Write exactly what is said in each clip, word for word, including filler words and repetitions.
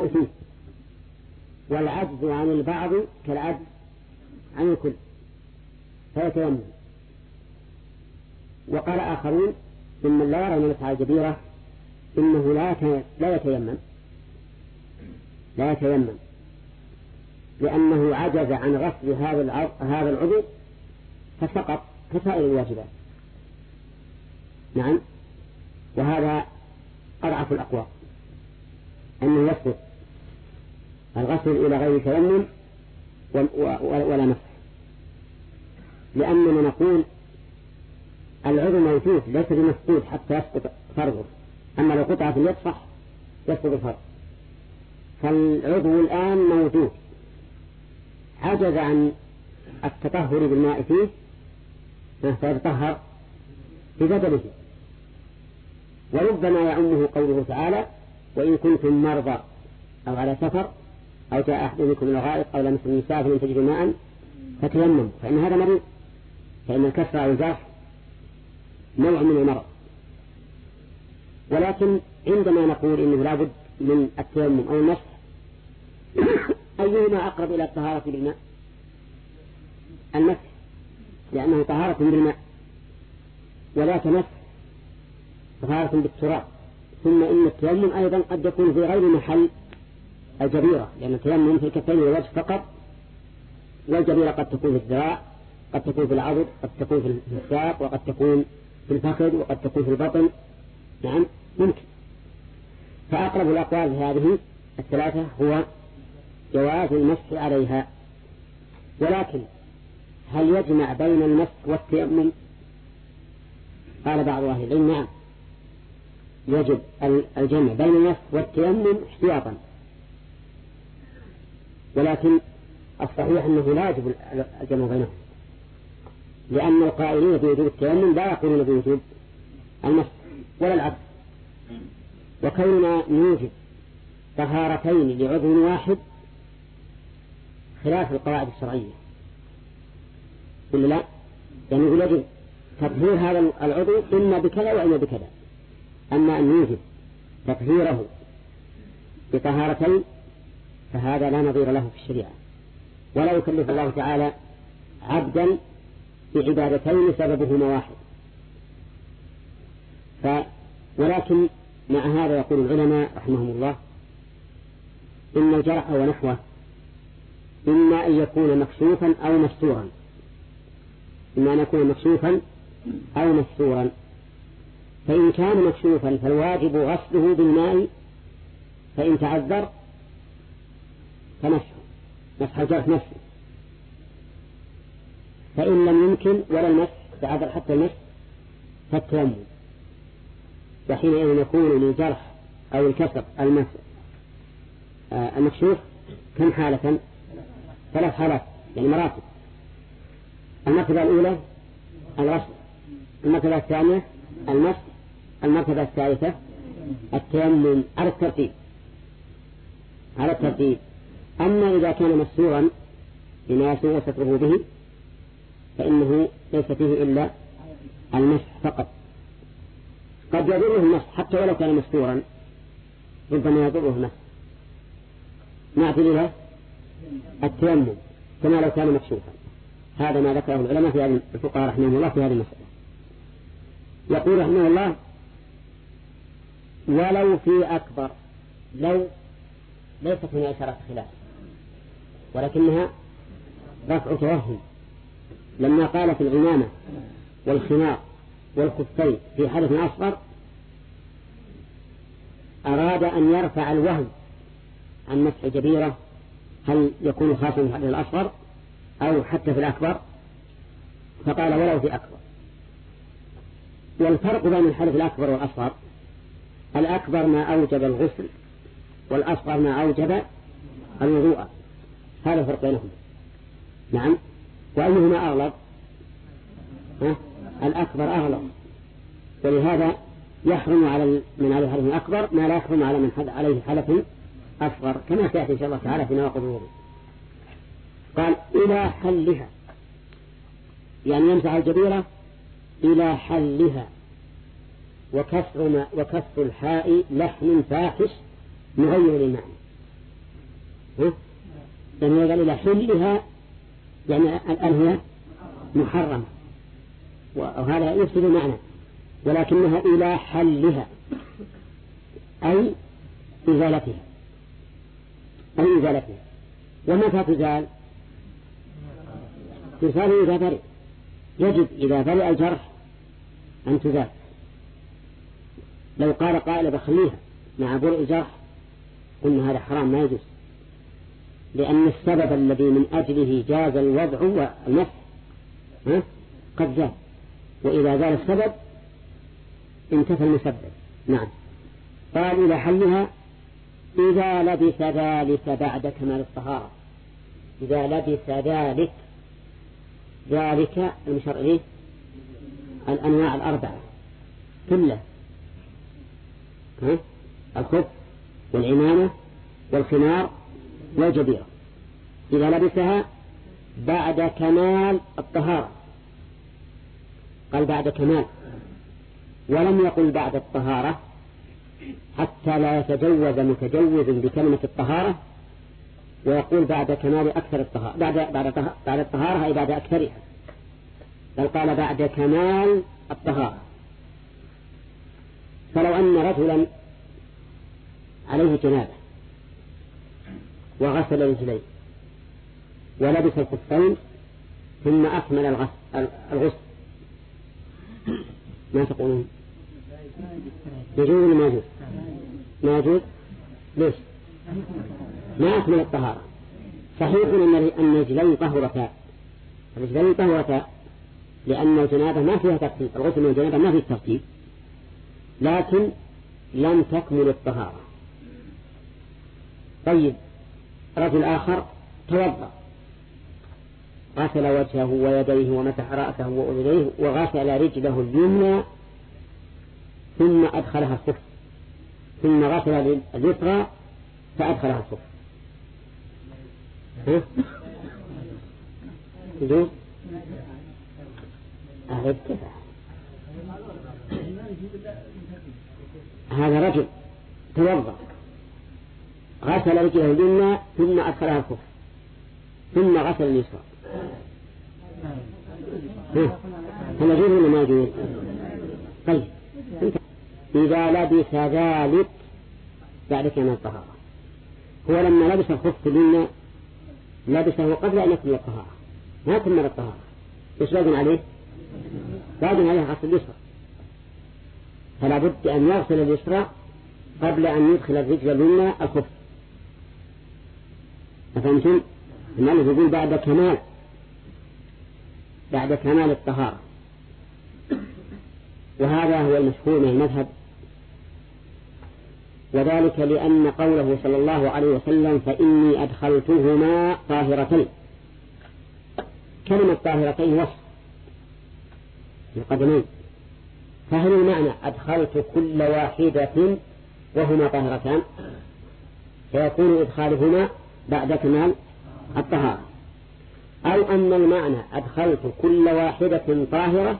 الماء فيه، والعجز عن البعض كالعجز عن الكل فيتيمم. وقال آخرون ممن لا يرى المسح على الجبيرة إنه لا يتيمم لا يتيمم لأنه عجز عن غسل هذا العضو فسقط كسائر الواجبات. نعم، وهذا أضعف الأقوال أنه يسقط الغسل إلى غير تيمم ولا مسح، لأننا نقول العضو موجود ليس بمفقود حتى يسقط فرضه، أما لو قطع في اليد صح يسقط الفرض. فالعضو الآن موجود عجز عن التطهر بالماء فيه فيتطهر ببدله. وربما يعمه قوله تعالى وإن كنتم مرضى أو على سفر أو جاء أحد منكم من الغائط أو لمس النساء فلم تجدوا ماء فتيمموا، فإن هذا مريض، فإن الكسر أو الجرح نوع من المرض. ولكن عندما نقول إنه لا بد من التيمم أو المسح أيهما أقرب إلى الطهارة بالماء؟ المسح، لأنه طهارة بالماء، ولا مسح طهارة بالتراب. ثم إن التيمم أيضا قد يكون في غير محل الجبيرة، لأن التيمم في الكفين والوجه فقط، والجبيرة قد تكون في الذراع، قد تكون في العضد، قد تكون في الساق، وقد تكون في الفخذ، وقد تكون في البطن. نعم ممكن. فأقرب الأقوال هذه الثلاثة هو جواز المسح عليها. ولكن هل يجمع بين المسح والتيمم؟ قال بعض أهل العلم نعم، يجب الجمع بين المسح والتيمم احتياطا، ولكن الصحيح أنه لا يجب الجمع بينهم، لأن القائلين بوجوب التيمم لا يقولون بوجوب المسح ولا العكس. وكوننا نوجد طهارتين لعضو واحد خلاف القواعد الشرعية، إلا لا، يعني يجب تطهير هذا العضو إما بكذا وإما بكذا. أما أن يوجد تطهيره بطهارتين فهذا لا نظير له في الشريعة، ولا يكلف الله تعالى عبدا بعبادتين سببهما واحد. ف ولكن مع هذا يقول العلماء رحمهم الله إن الجرح ونحوه إما أن يكون مكشوفا أو مستورا، إما أن يكون مكشوفا أو مستورا. فإن كان مكشوفا فالواجب غسله بالماء، فإن تعذر فمسح مسح الجرح نفسه، فإن لم يمكن ولا المسح تعذر حتى المسح فالتيمم. وحينئذ يكون للجرح أو الكسر المسح آه المكشوف كم حالة؟ ثلاث حالات، يعني مراتب. المرتبة الأولى الغسل، المرتبة الثانية المسح، المرتبة الثالثة التيمم على الترتيب على الترتيب. أما إذا كان مستورا بما يسوء ستره به فإنه ليس فيه إلا المسح فقط. قد يضره المسح حتى ولو كان مستورا، ربما يضره المسح. نعطي له التيمم كما لو كان مكشوفا. هذا ما ذكره العلماء في هذه الفقهاء رحمهم الله في هذه المسألة. يقول رحمه الله ولو في أكبر، لو ليست هنا إشارة خلاف ولكنها رفع توهم، لما قال في العمامة والخمار والخفين في حدث أصغر أراد أن يرفع الوهم عن مسح جبيرة، هل يكون خاصا في الحدث الأصغر أو حتى في الأكبر؟ فقال ولو في أكبر. والفرق بين الحدث الأكبر والأصغر الأكبر ما أوجب الغسل والأصغر ما أوجب الوضوء، هذا الفرق بينهم. نعم. وأيهما أغلب؟ ها؟ الأكبر أغلب، ولهذا يحرم على من عليه حدث أكبر ما لا يحرم على من عليه حدث أصغر، كما سيأتي إن شاء الله تعالى في نواقض الوضوء. قال إلى حلها، يعني يمسح الجبيرة إلى حلها، وكسر وكسر الحاء لحن فاحش مغير للمعنى. يعني قال إلى حلها يعني الآن هي محرمة، وهذا يفسد المعنى، ولكنها إلى حلها أي إزالتها أي إزالتها. ومتى تزال؟ تزال إذا برئ، يجب إذا برئ الجرح أن تزال. لو قال قائل بخليها مع برئ الجرح قلنا هذا حرام ما يجوز، لأن السبب الذي من أجله جاز الوضع والمسح قد زال، وإذا زال السبب انتفى المسبب. نعم. قال إلى حلها إذا لبس ذلك بعد كمال الطهارة. إذا لبس ذلك، ذلك المشار إليه الأنواع الأربعة كلها، الخف والعمامة والخمار والجبيرة، إذا لبسها بعد كمال الطهارة. قال بعد كمال، ولم يقل بعد الطهارة حتى لا يتجوز متجوز بكلمة الطهارة ويقول بعد كمال أكثر الطهارة، بعد بعد بعد الطهارة أي بعد أكثرها، بل قال بعد كمال الطهارة. فلو أن رجلا عليه جنابة وغسل رجليه ولبس الخفين ثم أكمل الغسل, الغسل ما تقولون؟ يجوز ولا ما يجوز؟ ما يجوز. ليش؟ ما أكمل الطهارة. صحيح أن الرجلين طهرتا، الرجلين طهرتا لأن الجنابة ما فيها ترتيب، الغسل من الجنابة ما فيه ترتيب، لكن لم تكمل الطهارة. طيب رجل آخر توضأ، غسل وجهه ويديه ومسح رأسه وأذنيه وغسل رجله اليمنى ثم أدخلها الخف، ثم غسل اليسرى فأدخلها الخف. ها؟ يجوز؟ أعرف كيف هذا رجل توضأ غسل رجله اليمنى ثم أدخلها الخف ثم غسل اليسرى، هل يجوز ولا ما يجوز؟ طيب إذا لبس ذلك بعد كمال الطهارة، هو لما لبس الخف اليمنى لبسه قبل أن يكمل الطهارة، ما كمل الطهارة، إيش لازم عليه؟ لازم عليه غسل اليسرى، فلا بد أن يغسل اليسرى قبل أن يدخل الرجل اليمنى الخف. فهمتم؟ المؤلف يقول بعد كمال بعد كمال الطهارة، وهذا هو المشهور من المذهب، وذلك لأن قوله صلى الله عليه وسلم فإني أدخلتهما طاهرتين، كلمة طاهرتين وصف القدمين، فهل المعنى أدخلت كل واحدة وهما طاهرتان، فيكون إدخالهما بعد كمال الطهارة، أو أن المعنى أدخلت كل واحدة طاهرة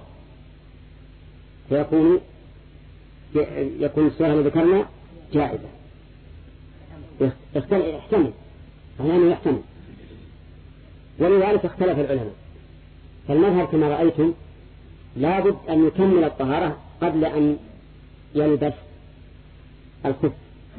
فيكون يكون الصيغة اللي ذكرنا جائزة. يحتمل أحيانا يحتمل، ولذلك اختلف العلماء. فالمذهب كما رأيتم لابد أن يكمل الطهارة قبل أن يلبس الخف.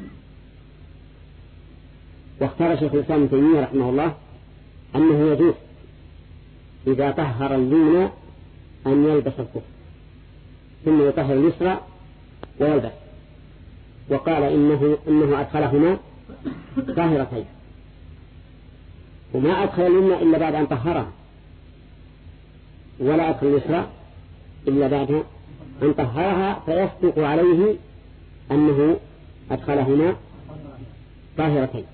واختار شيخ الإسلام ابن تيمية رحمه الله أنه يجوز إذا طهر اليمنى أن يلبس الخف ثم يطهر اليسرى ويلبس، وقال إنه, إنه أدخلهما طاهرتين، وما أدخل اليمنى إلا بعد أن طهرها، ولا أدخل اليسرى إلا بعد أن طهرها، فيصدق عليه أنه أدخلهما طاهرتين.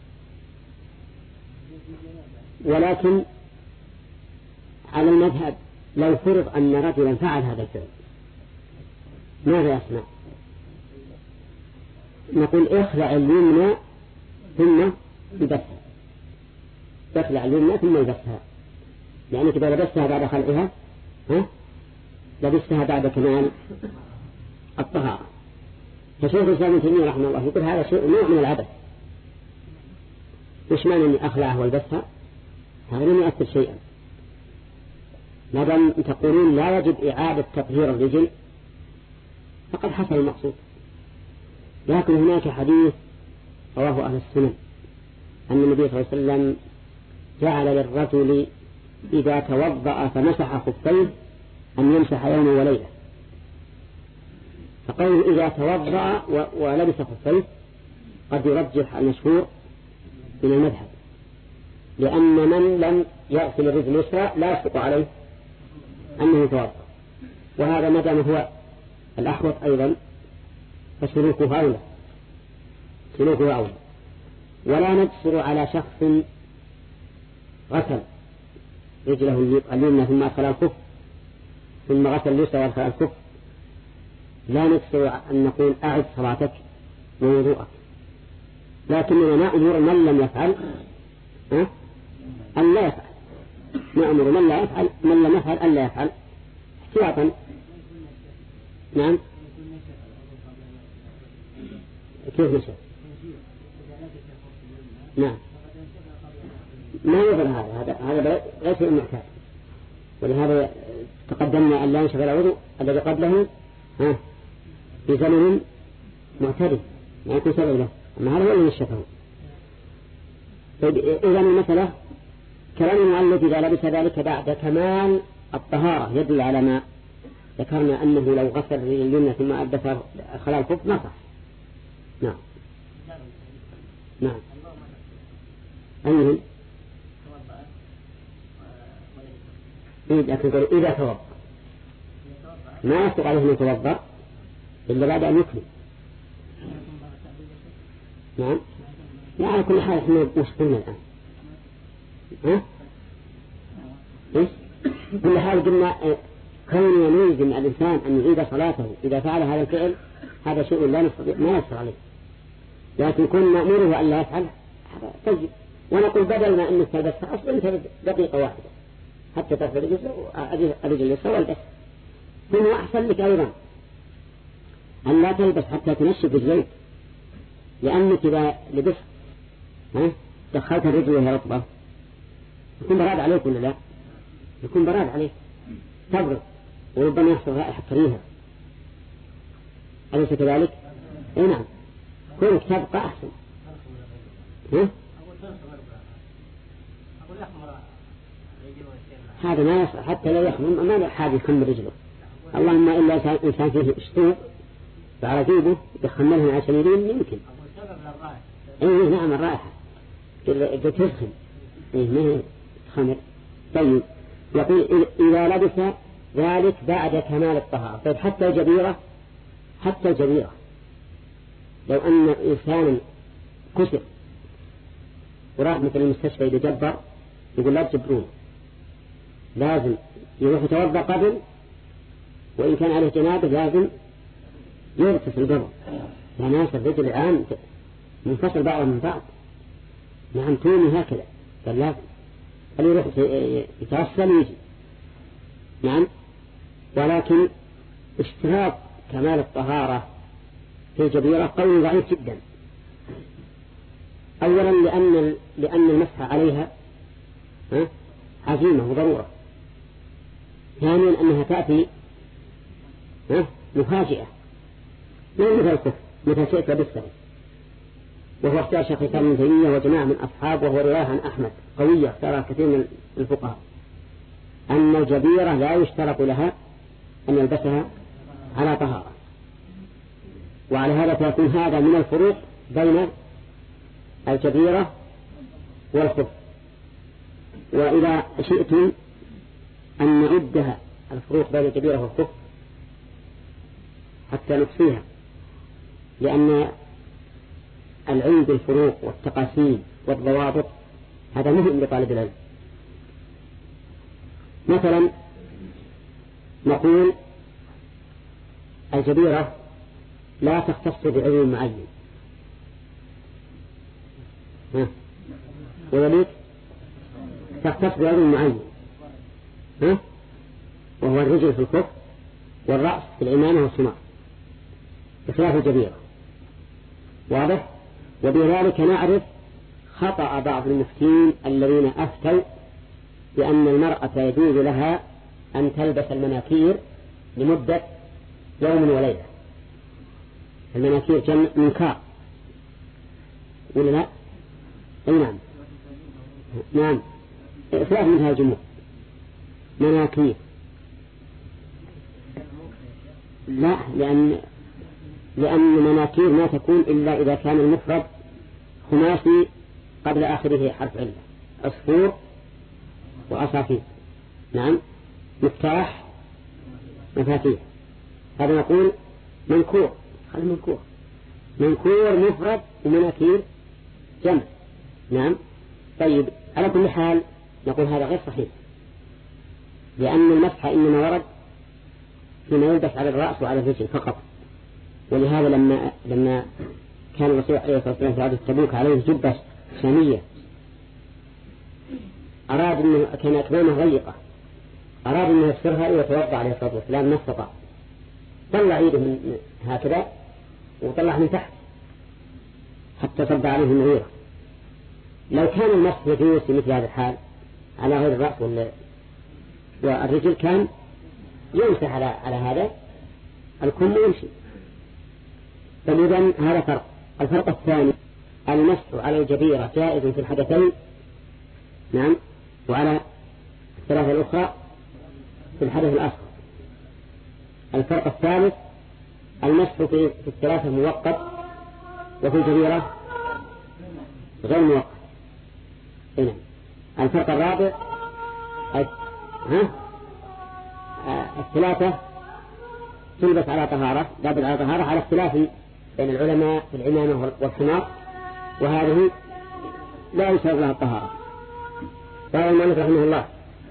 ولكن على المذهب لو فرض أن رجلا فعل هذا الفعل ماذا يصنع؟ نقول اخلع اليمنى ثم يبسها، اخلع اليمنى ثم يبسها، يعني كده لبستها بعد خلعها، ها لبستها بعد كمال الطهارة. فشيخ الإسلام ابن تيمية رحمه الله يقول هذا شيء نوع من العبث، وش معنى أني أخلعه والبسها؟ هذا لم يؤثر شيئا. ما دام تقولون لا يجب إعادة تطهير الرجل فقد حصل المقصود. لكن هناك حديث رواه أهل السنن أن النبي صلى الله عليه وسلم جعل للرجل إذا توضأ فمسح خفيه أن يمسح يوم وليلة. فقول إذا توضأ ولبس خفيه قد يرجح المشهور من المذهب، لأن من لم يغسل الرجل اليسرى لا يشق عليه أنه يتوضأ، وهذا ما دام هو الأحوط أيضا فسلوكه أولى سلوكه أولى. ولا نجسر على شخص غسل رجله اليمنى ثم أدخل الكف ثم غسل اليسرى وأدخل الكف، لا نجسر أن نقول أعد صلاتك ووضوءك، لكننا نأمر من لم يفعل أه؟ أن لا يفعل، نأمر من لا يفعل من لم يفعل أن لا يفعل احتياطا. نعم كيف نشأ؟ نعم ما يظهر هذا هذا هذا غير شيء معتاد، ولهذا تقدمنا أن لا ينشغل الوضوء الذي قبله ها بزمن معتدل ما يكون سبب له، أما هذا هو اللي نشفه. إذا المسألة كلام المؤلف إذا لبس ذلك بعد كمال الطهارة يدل على ما ذكرنا أنه لو غسل اليمنى ثم أدبر خلال الكف ما صح. نعم نعم أيهم لكن إذا توضأ ما يصدق عليه أن يتوضأ إلا بعد أن يكمل. نعم لا على كل حال احنا مشغولين الآن. ها ايش كل حال قلنا كون يلزم الإنسان أن يعيد صلاته إذا فعل هذا الفعل هذا شيء لا نستطيع ما نستطيع عليه، لكن كن نأمره أن لا يفعل هذا طيب. ونقول بدل ما أنك تلبسها أصلا أنت دقيقة واحدة حتى تغسل الرجل اليسرى والبس، ثم أحسن لك أيضا أن لا تلبس حتى تنشف رجليك، لأنك إذا لبست ها دخلت الرجل وهي رطبة يكون براد عليك ولا لا؟ يكون براد عليك تبرد وربما يحصل رائحة كريهة، أليس كذلك؟ أي نعم كونك تبقى أحسن. ها؟ هذا ما يصح حتى لو يحمل ما له حاجة يخمر رجله، اللهم إلا إنسان فيه اشتوق فعلى جيبه يخمرها عشان يرين يمكن. إيه نعم الرائحة تسخن إيه ما خمر. طيب يقول إذا لبس ذلك بعد كمال الطهارة. طيب حتى الجبيرة حتى الجبيرة لو أن إنسان كسر وراح مثل المستشفى يتجبر يقول لا تجبرون، لازم يروح يتوضأ قبل، وإن كان عليه جنابه لازم يغتسل قبل، يعني ناس الرجل الآن منفصل بعضهم من بعض. نعم توني هكذا قال لازم قال يروح يتغسل ويجي. نعم ولكن اشتراط كمال الطهارة في الجبيرة قول ضعيف جدا. أولا لأن لأن المسح عليها عزيمة وضرورة، ثانيا أنها تأتي مفاجئة لا مثل الكفر مثل شيء لبسه، وهو اختار شيخ الإسلام ابن تيمية وجماعة من أصحابه وهو رواية عن أحمد قوية اختارها كثير من الفقهاء أن الجبيرة لا يشترط لها أن يلبسها على طهارة، وعلى هذا فيكون هذا من الفروق بين الجبيرة والخف. وإذا شئتم أن نعدها الفروق بين الجبيرة والخف حتى نحصيها، لأن العلم بالفروق والتقاسيم والضوابط هذا مهم لطالب العلم. مثلا نقول الجبيرة لا تختص بعلم معين، وذلك تختص بعلم معين ها؟ وهو الرجل في الكف والرأس في العمامة والسماء بخلاف الجبيرة، واضح؟ وبذلك نعرف خطأ بعض المفتين الذين أفتوا بأن المرأة يجوز لها أن تلبس المناكير لمدة يوم وليلة. المناكير جمع منكار ولا لا؟ أي نعم نعم إخلاف منها الجمهور مناكير. لا، لأن لأن مناكير ما تكون إلا إذا كان المفرد خماسي قبل آخره حرف علة، عصفور وعصافير. نعم مفتاح مفاتيح. هذا نقول منكور، خلي منكور منكور مفرد ومناكير جمع. نعم. طيب على كل حال نقول هذا غير صحيح، لأن المسح إنما ورد فيما يلبس على الرأس وعلى الرجل فقط. ولهذا لما لما كان الرسول عليه الصلاة والسلام في غزوة تبوك عليه جبة شامية، أراد أنه كان أكمامه ضيقة، أراد أنه يسرها ويتوضأ عليه الصلاة والسلام ما استطاع، طلع يده من هكذا وطلع من تحت حتى صب عليه المغيرة. لو كان المسح يجوز في مثل هذا الحال على غير الرأس والرجل كان يمسح على على هذا الكم يمشي. فإذن هذا فرق. الفرق الثاني المسح على الجبيرة جائز في الحدثين. نعم. وعلى الثلاثة الأخرى في الحدث الأصغر. الفرق الثالث المسح في الثلاثة موقت وفي الجبيرة غير موقت. هنا الفرق الرابع ها الثلاثة تلبس على طهارة لابد على طهارة على اختلاف بين العلماء في العمامة والخمار، وهذه لا يشرع لها الطهارة. قال المؤلف رحمه الله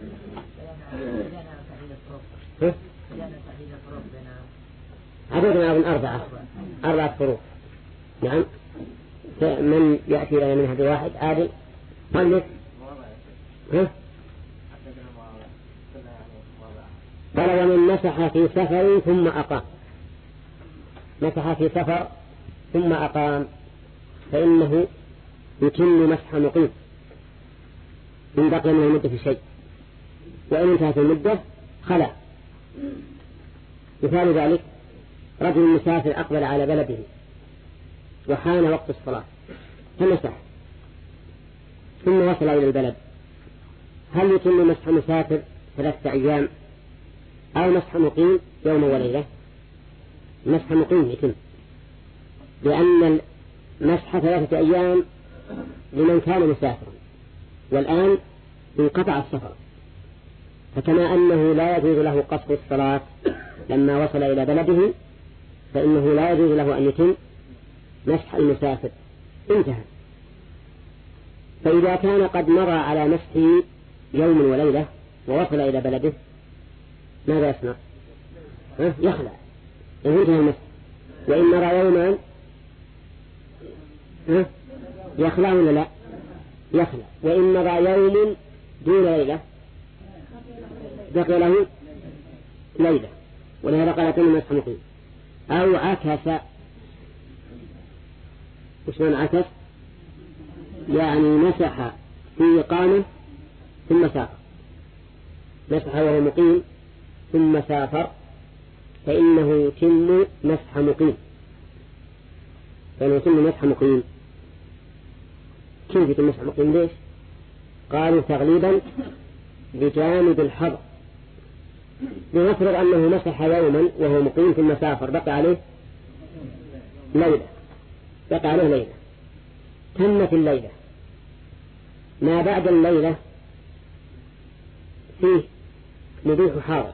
عددنا من أربعة أربعة فروق. نعم. من يأتي لنا من هذا واحد عادل قال ها قال ومن مسح في سفر ثم أقام. مسح في سفر ثم أقام فإنه يتم مسح مقيم إن بقي من المدة في شيء، وإن انتهت المدة خلا. مثال ذلك رجل مسافر أقبل على بلده وحان وقت الصلاة فمسح ثم وصل إلى البلد، هل يتم مسح مسافر ثلاثة أيام أو مسح مقيم يوم وليلة؟ مسح مقيم يتم، لأن مسح ثلاثة أيام لمن كان مسافرا والآن انقطع السفر، فكما أنه لا يجوز له قصر الصلاة لما وصل إلى بلده فإنه لا يجوز له أن يتم مسح المسافر. انتهى. فإذا كان قد مر على مسحه يوم وليلة ووصل إلى بلده ماذا يصنع؟ يخلع ينتهي المسح. وإن مر يوما يخلع ولا لا؟ يخلع. وإن مر يوم دون ليلة بقي له ليلة، ولهذا قال كل مسح مقيم. أو عكس. وش معنى عكس؟ يعني مسح في إقامة ثم سافر، مسح وهو مقيم ثم سافر فإنه يتم مسح مقيم فإنه يتم مسح مقيم. كيف يتم مسح مقيم؟ ليش؟ قالوا تغليبا بجانب الحظر. لنفرض أنه مسح يوما وهو مقيم ثم سافر بقى عليه ليلة بقى عليه ليلة تمت الليلة. ما بعد الليلة فيه مبيح حاضر،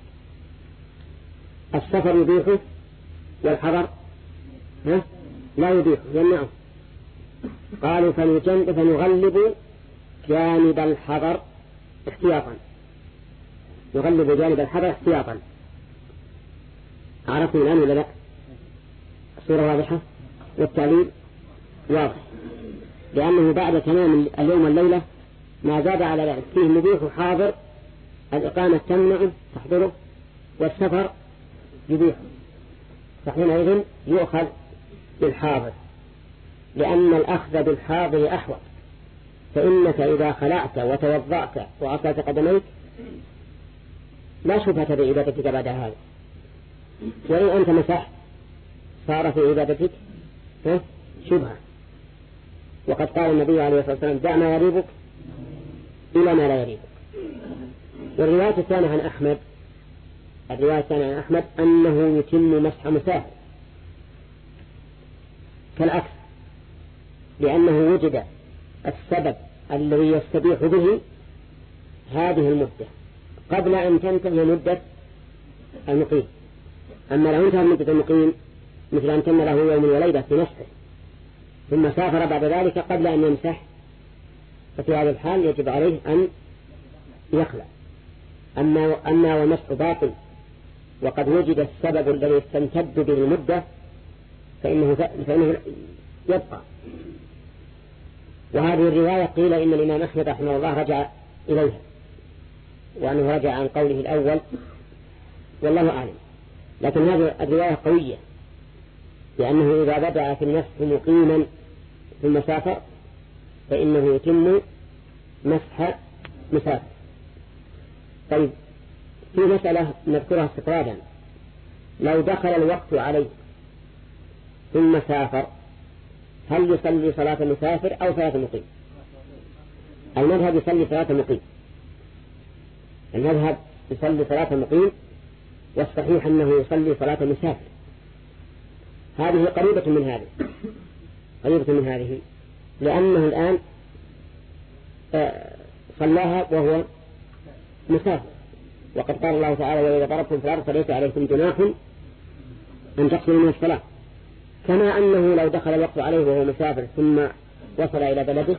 السفر يبيحه والحضر لا يبيحه يمنعه. قالوا فنغلب جانب الحضر احتياطا، نغلب جانب الحضر احتياطا. عرفتم الآن ولا لا؟ الصورة واضحة والتعليل واضح، لأنه بعد تمام اليوم والليلة ما زاد على ذلك فيه مبيح حاضر، الإقامة تمنعه تحضره والسفر يبيحه، فحينئذ يؤخذ بالحاضر، لأن الأخذ بالحاضر أحوط فإنك إذا خلعت وتوضأت وغسلت قدميك لا شبهة بعبادتك بعد هذا، وإن أنت مسحت صار في عبادتك شبهة. وقد قال النبي عليه الصلاة والسلام دع ما يريبك إلى ما لا يريبك. والرواية الثانية عن أحمد الرواية الثانية عن أحمد أنه يتم مسح مسافر كالعكس، لأنه وجد السبب الذي يستبيح به هذه المدة قبل أن تنتهي مدة المقيم. أما لو انتهى مدة المقيم مثل أن تم له يوم وليلة في مسحه ثم سافر بعد ذلك قبل أن يمسح، ففي هذا الحال يجب عليه أن يخلع. أما أما والمسح باطل وقد وجد السبب الذي تمتد به المدة فإنه, فإنه يبقى. وهذه الرواية قيل إن الإمام أحمد رحمه الله رجع إليها وأنه رجع عن قوله الأول والله أعلم، لكن هذه الرواية قوية لأنه إذا بدأ في النفس مقيما ثم سافر فإنه يتم مسح مسافر. طيب في مسألة نذكرها استطرادا، لو دخل الوقت عليه ثم سافر هل يصلي صلاة مسافر أو صلاة مقيم؟ المذهب يصلي صلاة مقيم، المذهب يصلي صلاة مقيم، والصحيح أنه يصلي صلاة مسافر. هذه قريبة من هذه قريبة من هذه لأنه الآن صلاها وهو مسافر، وقد قال الله تعالى وإذا ضربتم في الأرض فليس عليكم جناح أن تقصروا من الصلاة، كما أنه لو دخل الوقت عليه وهو مسافر ثم وصل إلى بلده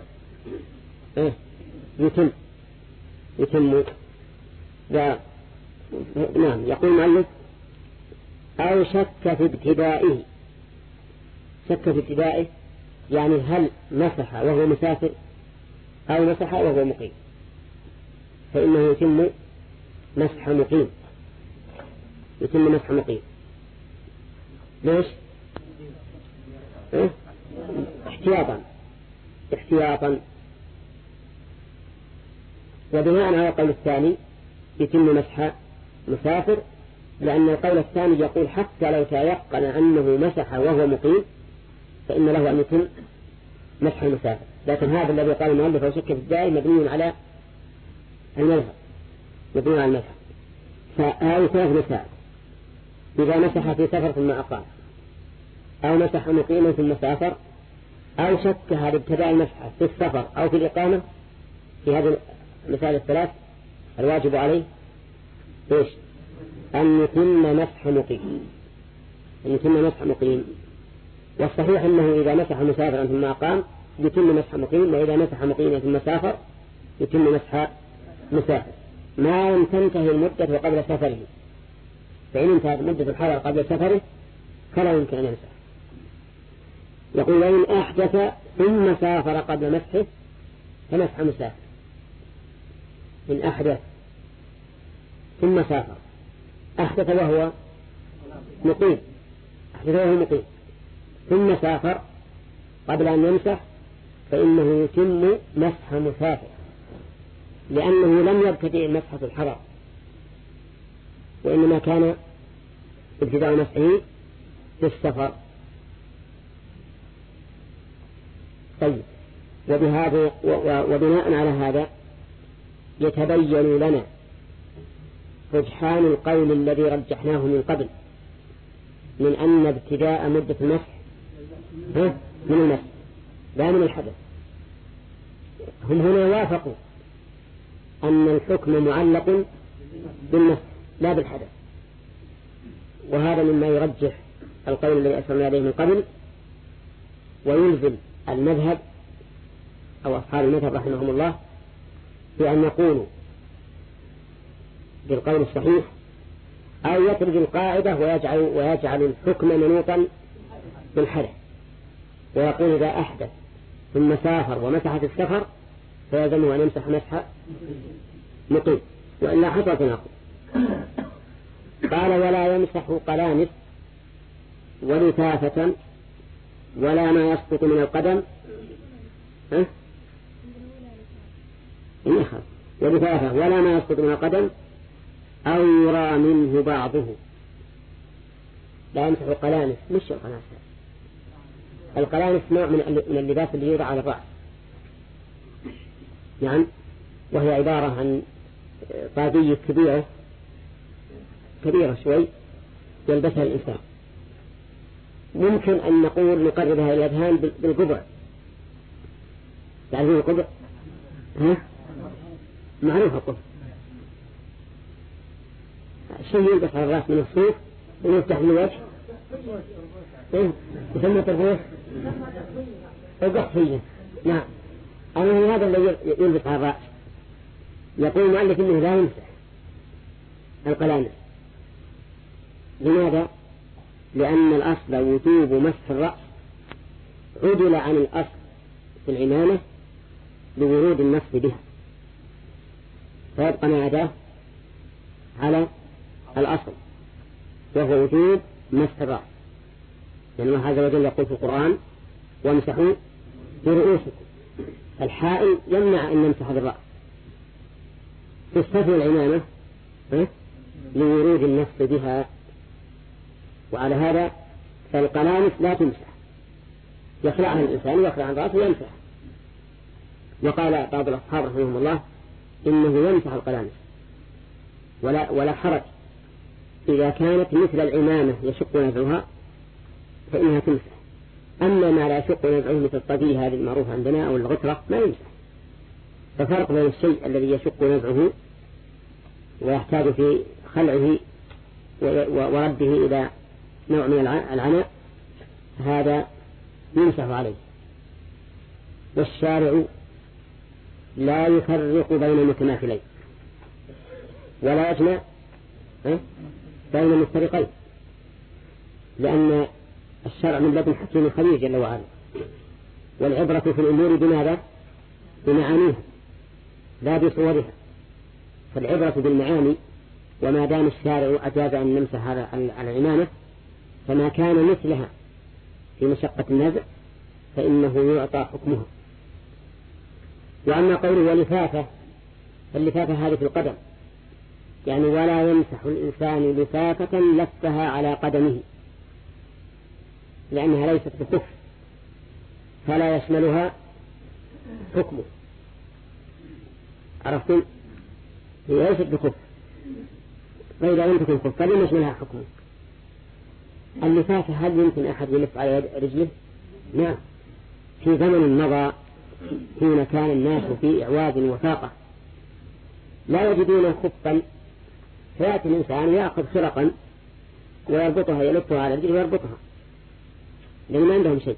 يتم يتم و... نعم. يقول المؤلف أو شك في ابتدائه، شك في ابتدائه يعني هل مسح وهو مسافر أو مسح وهو مقيم، فإنه يتم مسح مقيم يتم مسح مقيم. ليش؟ اه؟ احتياطا احتياطا وبناء على القول الثاني يتم مسح مسافر، لأن القول الثاني يقول حتى لو تيقن أنه مسح وهو مقيم فإن له أن يتم مسح المسافر. لكن هذا الذي قال المؤلف وشك في الداعي مبني على المذهب مبني على المذهب. فهذه ثلاث مسائل: إذا مسح في سفر ثم أقام، أو مسح مقيما ثم سافر، أو شك هذا ابتداء المسح في السفر أو في الإقامة. في هذه المسائل الثلاث الواجب عليه إيش؟ أن يتم مسح مقيم أن يتم مسح مقيم والصحيح أنه إذا مسح مسافرا ثم أقام يتم مسح مقيم، وإذا مسح مقيما ثم سافر يتم مسح مسافر ما لم تنتهي المدة قبل سفره. فإن انتهت مدة الحضر قبل سفره فلا يمكن أن يمسح. يقول وإن أحدث ثم سافر قبل مسحه فمسح مسافر. إن أحدث ثم سافر، أحدث وهو مقيم أحدث وهو مقيم ثم سافر قبل أن يمسح فإنه يتم مسح مسافر، لأنه لم يبتدئ مسح في الحضر وإنما كان ابتداء مسحه في السفر. طيب وبهذا وبناء على هذا يتبين لنا رجحان القول الذي رجحناه من قبل من أن ابتداء مدة المسح من المسح لا من الحدث. هم هنا وافقوا أن الحكم معلق بالمسح لا بالحدث، وهذا مما يرجح القول الذي أشرنا عليه من قبل ويلزم المذهب أو أصحاب المذهب رحمهم الله بأن يقولوا بالقول الصحيح أو يترك القاعدة ويجعل, ويجعل الحكم منوطا بالحدث، ويقول إذا أحدث ثم سافر ومسح في السفر فيلزمه أن يمسح مسح مقيم وإلا حصل تناقض. قال ولا يمسح قلانس ولثافة ولا ما يسقط من القدم يخاف. ولثافة ولا ما يسقط من القدم أو يرى منه بعضه. لا يمسح القلانس. مش القلانس، القلانس نوع من اللباس اللي يوضع على الرأس، نعم، وهي عبارة عن قاضية كبيرة كبيرة شوي يلبسها الإنسان. ممكن أن نقول نقربها إلى الأذهان بالقبع. تعرفون القبع؟ ها؟ معروف القبع، شيء يلبس على الرأس من الصوف ويفتح من الوجه، إيه؟ يسمى تربوه القحفية. نعم، أما هذا الذي يلبس على الرأس. يقول المؤلف إنه لا يمسح القلانس. لماذا؟ لأن الأصل وجوب مسح الرأس عدل عن الأصل في العمامة لورود النص بها، فيبقى ما عداه على الأصل وهو وجوب مسح الرأس. لأن الله عز وجل يقول في القرآن وامسحوا برؤوسكم. الحائل يمنع أن نمسح بالرأس، تستثنى العمامة لورود النص بها. وعلى هذا فالقلانس لا تمسح، يخلعها الإنسان ويخلع عن رأسه ويمسح. وقال بعض الأصحاب رحمهم الله إنه يمسح القلانس ولا, ولا حرج إذا كانت مثل العمامة يشق نزعها فإنها تمسح. أما ما لا يشق نزعه مثل الطبي هذه المعروف عندنا أو الغترة ما يمسح. ففرق بين الشيء الذي يشق نزعه ويحتاج في خلعه ورده إلى نوع من العناء هذا يمسح عليه. والشارع لا يفرق بين المتماثلين ولا يجمع بين المفترقين، لأن الشرع من لدن حكيم خبير جل وعلا، والعبرة في الأمور بماذا؟ بمعانيها لا بصورها. فالعبرة بالمعاني، وما دام الشارع أجاز أن نمسح على العمامة فما كان مثلها في مشقة النزع فإنه يعطى حكمها. وأما قوله ولفافة، فاللفافة هذه في القدم، يعني ولا يمسح الإنسان لفافة لفها على قدمه، لأنها ليست بخف فلا يشملها حكمه. عرفتم؟ هي ليست بخف، فإذا لم تكن خف فلم يشملها حكمه. اللفافة هل يمكن أحد يلف على رجله؟ نعم، في زمن مضى حين كان الناس في إعواز وفاقة لا يجدون خفا، فيأتي الإنسان يأخذ فرقا ويربطها يلفها على رجله ويربطها، لأن ما عندهم شيء.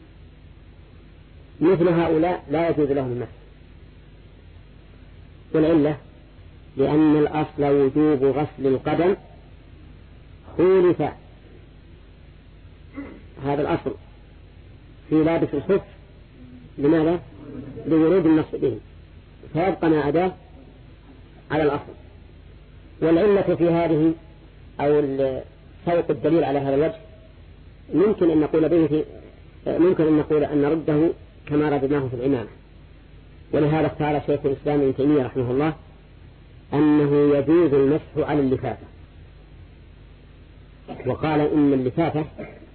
مثل هؤلاء لا يجوز لهم المسح. والعلة لأن الأصل وجوب غسل القدم خولف هذا الأصل في لابس الخف. لماذا؟ لورود النص به، فيبقى ما عداه على الأصل. والعلة في هذه أو سوق الدليل على هذا الوجه ممكن أن نقول به في ممكن أن نقول أن نرده كما ردناه في الإمامة. ولهذا اختار شيخ الإسلام ابن تيمية رحمه الله أنه يجوز المسح على اللفافة، وقال إن اللفافة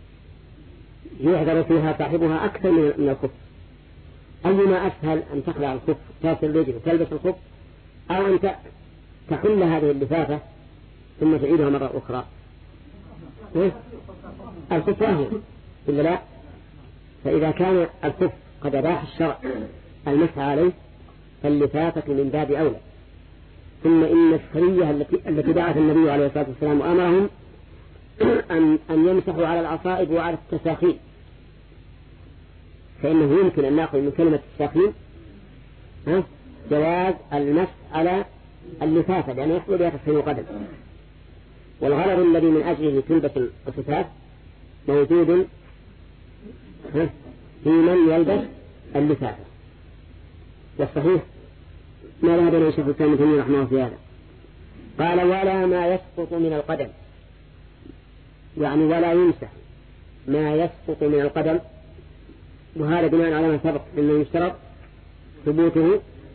يعذر فيها صاحبها أكثر من الخف. أيما أسهل أن تخلع الخف تغسل الرجل وتلبس الخف، أو أن تحل هذه اللفافة ثم تعيدها مرة أخرى؟ الخف أهل إلا لا. فإذا كان الخف قد أباح الشرع المسح عليه فاللفافة من باب أولى. ثم إن السرية التي التي دعت النبي عليه الصلاة والسلام وأمرهم أن أن يمسحوا على العصائب وعلى التساخين، فإنه يمكن أن نأخذ من كلمة التساخين جواز المسح على اللفافة، لأنه يحصل بها تسخين القدم. والغرض الذي من أجله تلبس الكفاف موجود في من يلبس اللفافة. والصحيح ما ذهب إليه شيخ الإسلام ابن تيمية رحمه الله في هذا. قال ولا ما يسقط من القدم، يعني ولا يمسح ما يسقط من القدم، وهذا بناء على ما سبق أنه يشترط ثبوته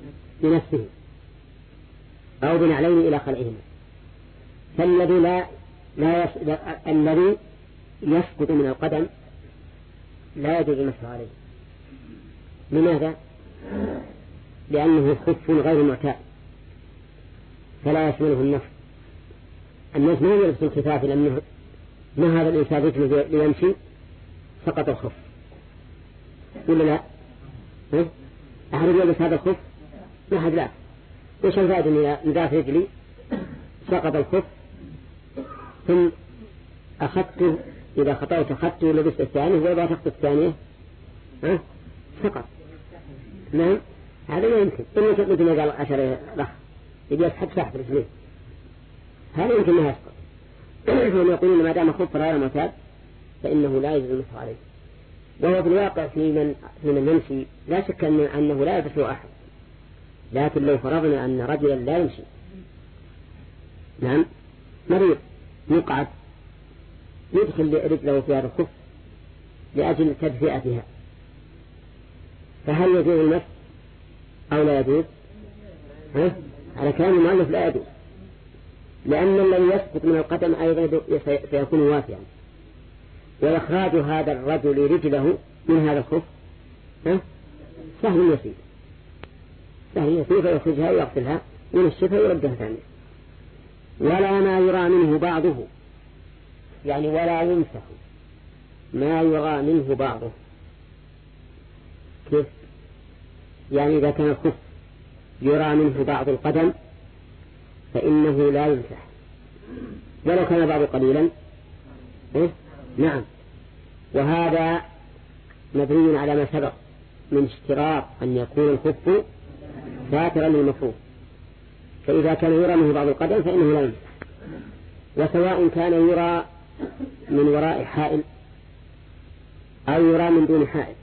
بنفسه أو بنعلين إلى خلعهما. فالذي لا لا يس... الذي يسقط من القدم لا يجوز المسح عليه. لماذا؟ لأنه خف غير معتاد فلا يشمله النفس. الناس ما يلبس الخفاف لأنه ما هذا الإنسان يجلس ليمشي سقط الخف ولا لا؟ أحد يلبس هذا الخف؟ ما أحد لا. وش الفائدة إن إذا رجلي سقط الخف ثم أخذته إذا خطأت أخذته ولبست الثانية وإذا أخذت الثانية ها سقط. نعم هذا لا يمكن. إنك مثل ما قال عشر رخ يجي يسحب سحب رجليه هذا يمكن ما يسقط. هم يقولون ما دام خف غير معتاد فإنه لا يجوز المسح عليه. وهو في الواقع في من في من يمشي لا شك أنه لا يلبسه أحد. لكن لو فرضنا أن رجلا لا يمشي نعم مريض يقعد يدخل رجله في هذا الخف لأجل تدفئتها فهل يجوز المسح أو لا يجوز؟ ها؟ على كلام المؤلف لا يجوز لأن الذي يسقط من القدم أيضا سيكون واسعا وإخراج هذا الرجل رجله من هذا الخف ها؟ سهل يسير سهل يسير فيخرجها ويغسلها وينشفها ويردها ثانية. ولا ما يرى منه بعضه يعني ولا يمسح ما يرى منه بعضه. كيف؟ يعني إذا كان الخف يرى منه بعض القدم فإنه لا يمسح ولو كان بعض قليلا إيه؟ نعم. وهذا مبني على ما سبق من اشتراط أن يكون الخف ساترا للمفروض فإذا كان يرى منه بعض القدم فإنه لا يمسح. وسواء كان يرى من وراء حائل أو يرى من دون حائل.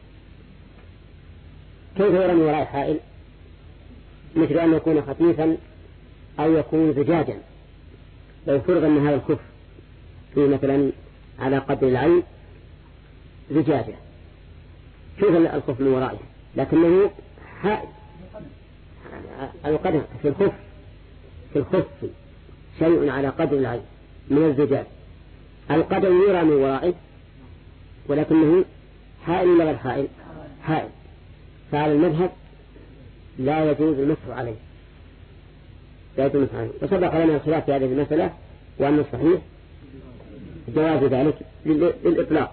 كيف يرى من وراء حائل؟ مثل أن يكون خفيفا أو يكون زجاجا. لو فرض أن هذا الخف في مثلا على قدر العين زجاجة كيف الخف من ورائه لكنه حائل القدم في الخف في الخف شيء على قدر العين من الزجاج. القدم يرى من ورائه ولكنه حائل ولا غير حائل؟ حائل. فعلى المذهب لا يجوز المسح عليه لا يجوز المسح عليه. وسبق لنا الخلاف في هذه المسألة وأن الصحيح جواز ذلك للإطلاق.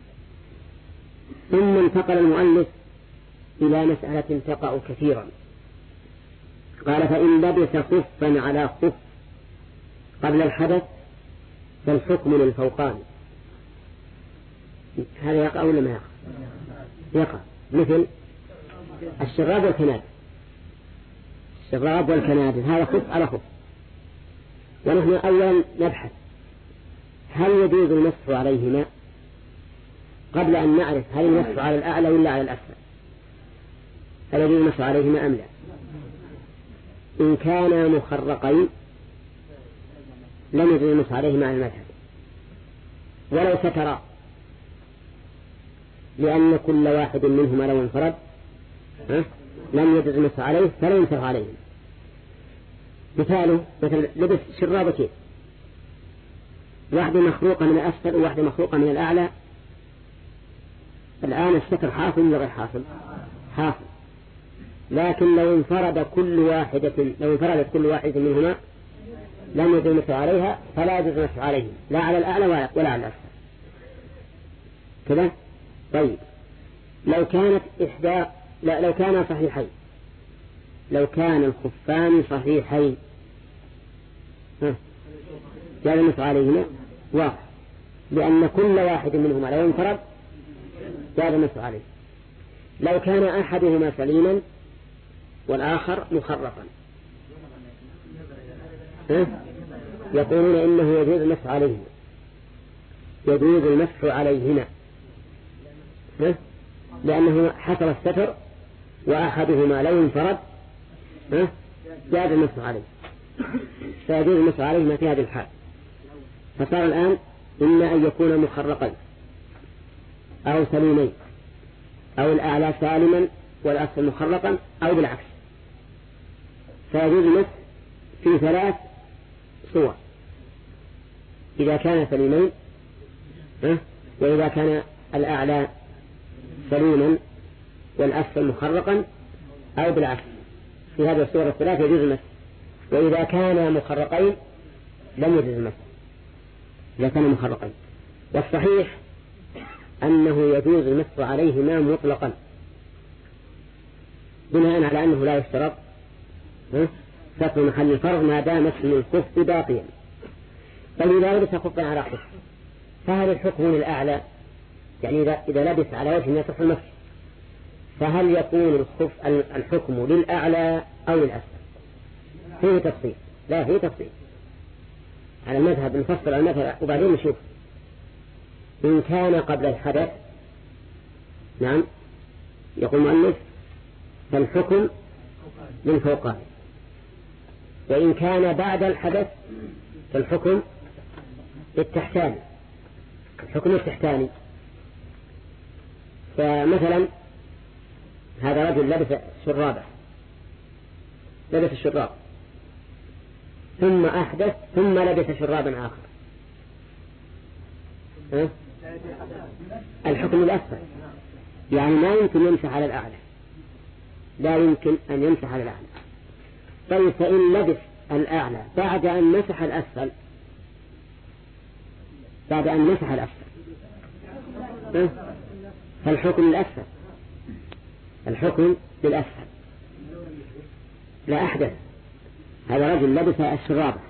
ثم انتقل المؤلف إلى مسألة تقع كثيرا. قال فإن لبس خفا على خف قبل الحدث فالحكم للفوقان. هذا يقع ولا ما يقع؟ يقع مثل الشراب والكنادر. الشراب والكنادر هذا خف على خف. ونحن أولا نبحث هل يجوز المسح عليهما قبل أن نعرف هل المسح على الأعلى ولا على الأسفل. هل يجوز المسح عليهما أم لا؟ إن كانا مخرقين لم يجوز المسح عليهما على المذهب ولو سترا لأن كل واحد منهما لو انفرد لم يجوز المسح عليه فلا يمسح عليه. مثاله مثل لبس شرابتين واحدة مخروقة من الأسفل وواحدة مخروقة من الأعلى. الآن الستر حاصل ولا غير حاصل؟ حاصل. لكن لو انفرد كل واحدة لو انفردت كل واحدة منهما لم يجوز المسح عليها فلا يجوز المسح عليه لا على الأعلى ولا على الأسفل كذا. طيب لو كانت إحدى لا لو كان صحيحين لو كان الخفان صحيحين ها جاء المسح عليهما واحد لأن كل واحد منهما لو انفرد جاء المسح عليه. لو كان أحدهما سليما والآخر مخرقا ها يقولون إنه يجوز المسح عليهما يجوز المسح عليهما ها لأنه حصل الستر وأحدهما لو انفرد ها جاء المسح عليه فيجوز المسح عليهما في هذه الحال. فصار الآن إما أن يكون مخرقين أو سليمين أو الأعلى سالما والأسفل مخرقا أو بالعكس فيجوز المسح في ثلاث صور: إذا كان سليمين، وإذا كان الأعلى سليما والأسفل مخرقا، أو بالعكس. في هذه الصور الثلاث يجوز المسح. وإذا كان مخرقين لم يجوز المسح إذا كان مخرقين. والصحيح أنه يجوز المسح عليهما مطلقا، بناء على أنه لا يشترط ستر محل الفرض ما دام اسم الكف باقيا. بل إذا لبس خفا على خف فهل الحكم للأعلى؟ يعني إذا لبس على وجه يصح المسح، فهل يكون الخف الحكم للأعلى أو للأسفل؟ فيه تفصيل. لا، فيه تفصيل على المذهب، نفصل على المذهب وبعدين نشوف. إن كان قبل الحدث، نعم، يقول المؤلف فالحكم للفوقان. وإن كان بعد الحدث فالحكم للتحتاني. الحكم التحتاني. فمثلا هذا رجل لبس شرابه، لبس الشراب ثم أحدث ثم لبس شرابا آخر، ها؟ الحكم الأسفل، يعني ما يمكن يمسح على الأعلى، لا يمكن أن يمسح على الأعلى. طيب فإن لبس الأعلى بعد أن مسح الأسفل، بعد أن مسح الأسفل، ها؟ فالحكم الأسفل، الحكم للأسفل. لا أحدث، هذا رجل لبس الشرابة،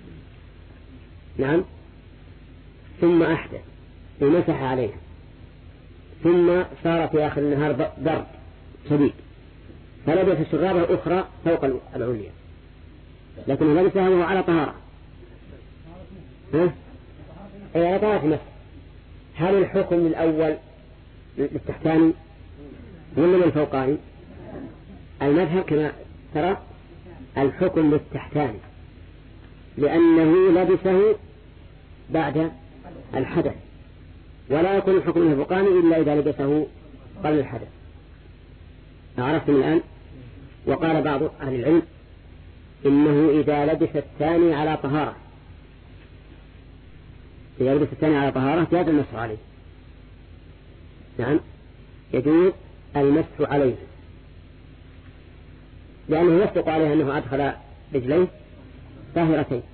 نعم، ثم أحدث ومسح عليها، ثم صار في آخر النهار برد شديد فلبس الشرابة أخرى فوق العليا، لكن لبسها وهو على طهارة، ها؟ أي على طهارة مسح. هل الحكم الأول للتحتاني ولا للفوقاني؟ المذهب كما ترى الحكم للتحتاني، لأنه لبسه بعد الحدث، ولا يكون الحكم للفوقاني إلا إذا لبسه قبل الحدث. عرفتم الآن؟ وقال بعض أهل العلم إنه إذا لبس الثاني على طهارة، إذا لبس الثاني على طهارة جاز المسح عليه، نعم، يجوز المسح عليه، لأنه يصدق عليه أنه أدخل رجليه طاهرتين.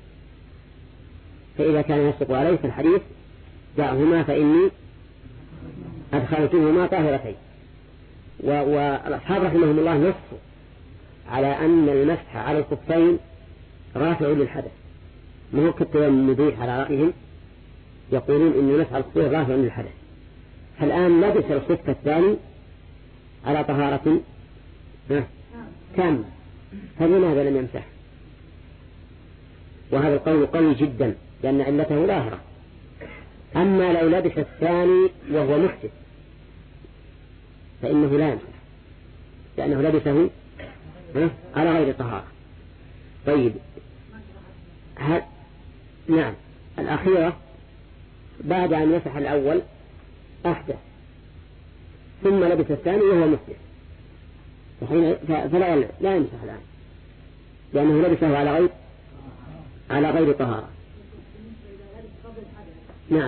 فإذا كان يصدق عليه في الحديث دعهما فإني أدخلتهما طاهرتين. والأصحاب رحمهم الله نصوا على أن المسح على الخفين رافع للحدث، ما هو كالتيمم مبيح على رأيهم، يقولون إن المسح على الخفين رافع للحدث. فالآن لبس الخف الثاني على طهارة تامة، فلماذا لم يمسح؟ وهذا القول قوي جدا لأن علته ظاهرة. أما لو لبس الثاني وهو محدث فإنه لا يمسح، لأنه لبسه على غير طهارة. طيب هل... نعم، الأخيرة بعد أن مسح الأول أحدث ثم لبس الثاني وهو محدث، فلا لا يمسح الآن، لأنه لبسه على غير على غير طهارة. نعم،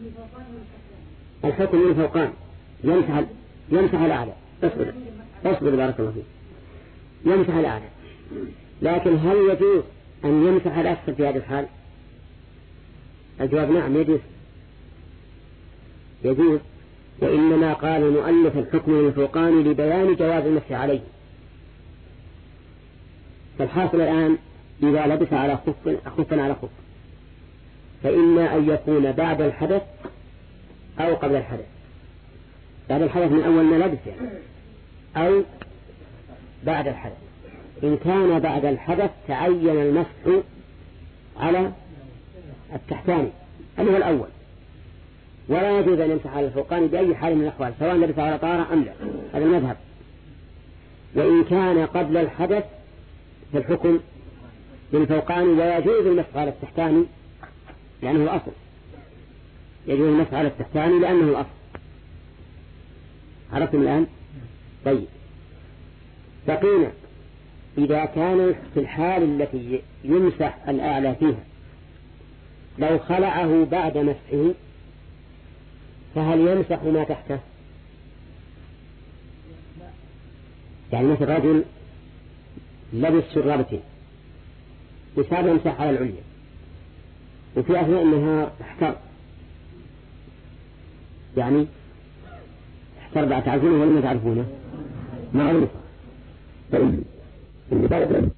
الحكم من فوقان، يمسح يمسح الأعلى. اصبر اصبر بارك الله فيك. يمسح الأعلى، لكن هل يجوز أن يمسح الأسفل في هذه الحال؟ الجواب نعم، يجوز يجوز وإنما قال المؤلف الحكم من فوقان لبيان جواز المسح عليه. فالحاصل الآن إذا لبس على خف خفا على خف فإما أن يكون بعد الحدث أو قبل الحدث، بعد الحدث من أول ما لبس يعني، أو بعد الحدث. إن كان بعد الحدث تعين المسح على التحتاني اللي هو الأول، ولا يجوز أن يمسح على الفوقاني بأي حال من الأحوال سواء لبس على طهارة أم لا، هذا المذهب. وإن كان قبل الحدث فالحكم للفوقاني ويجوز المسح على التحتاني لأنه الأصل، يجوز المسح على التحتاني لأنه الأصل. عرفتم الآن؟ طيب بقينا إذا كان في الحال التي يمسح الأعلى فيها لو خلعه بعد مسحه فهل يمسح ما تحته؟ يعني مثل رجل لبس شرابتين وصار يمسح على العليا وفي أثناء النهار احتر، يعني احتر بعد تعرفونه ولا ما تعرفونه؟ معروف.